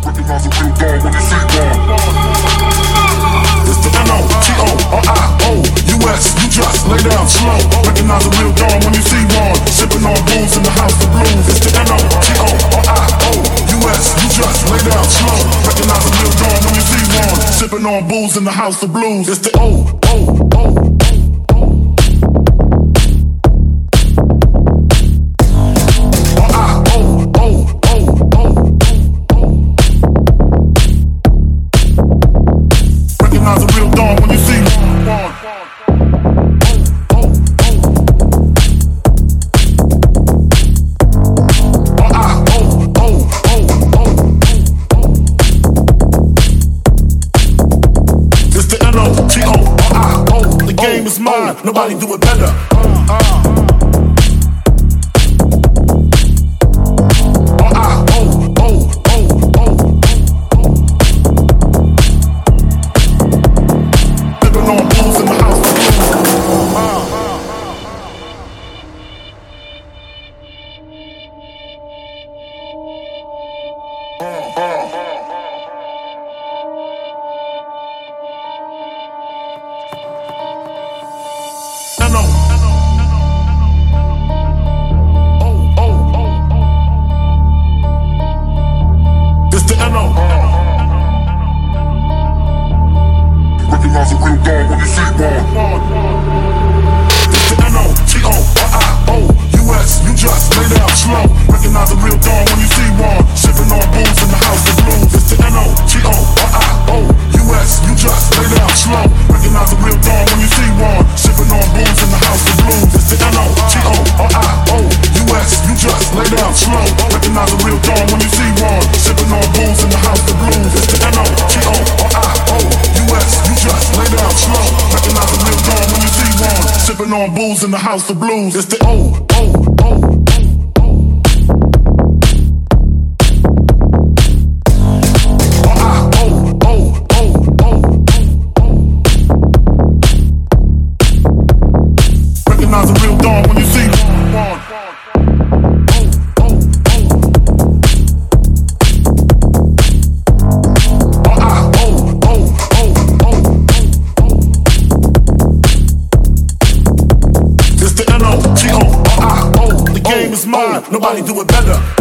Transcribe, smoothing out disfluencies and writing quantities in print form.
Recognize a real dog when you see one. It's the N-O-T-O-R-I-O-U-S. You just lay down slow. Recognize a real dog when you see one. Sipping on booze in the house of blues. It's the N-O-T-O-R-I-O-U-S. You just lay down slow. Recognize a real dog when you see one. Sipping on booze in the house of blues. It's the O-O-O. Recognize a real dog when you see one. It's the N-O-T-O-R-I-O. The game is mine, nobody do it better. Recognize a real dog when you see one. It's the N-O-T-O-R-I-O-U-S. You just lay down slow. Recognize a real dog when you see one. Sipping on booze in the house of blues. It's the N-O-T-O-R-I-O-U-S. You just lay down slow. Recognize a real dog when you see one. Sipping on booze in the house of blues. It's the N-O-T-O-R-I-O-U-S. You just lay down slow. Recognize a real dog when you see one. Sipping on booze in the house of blues. It's the N-O-T-O-R-I-O-U-S. You just lay down slow. Recognize a real dog when you see one. Sipping on booze in the house of blues. It's the O-O-O. Recognize a real dog when you see one. It's the N-O-T-O-R-I-O. The game is mine, nobody do it better.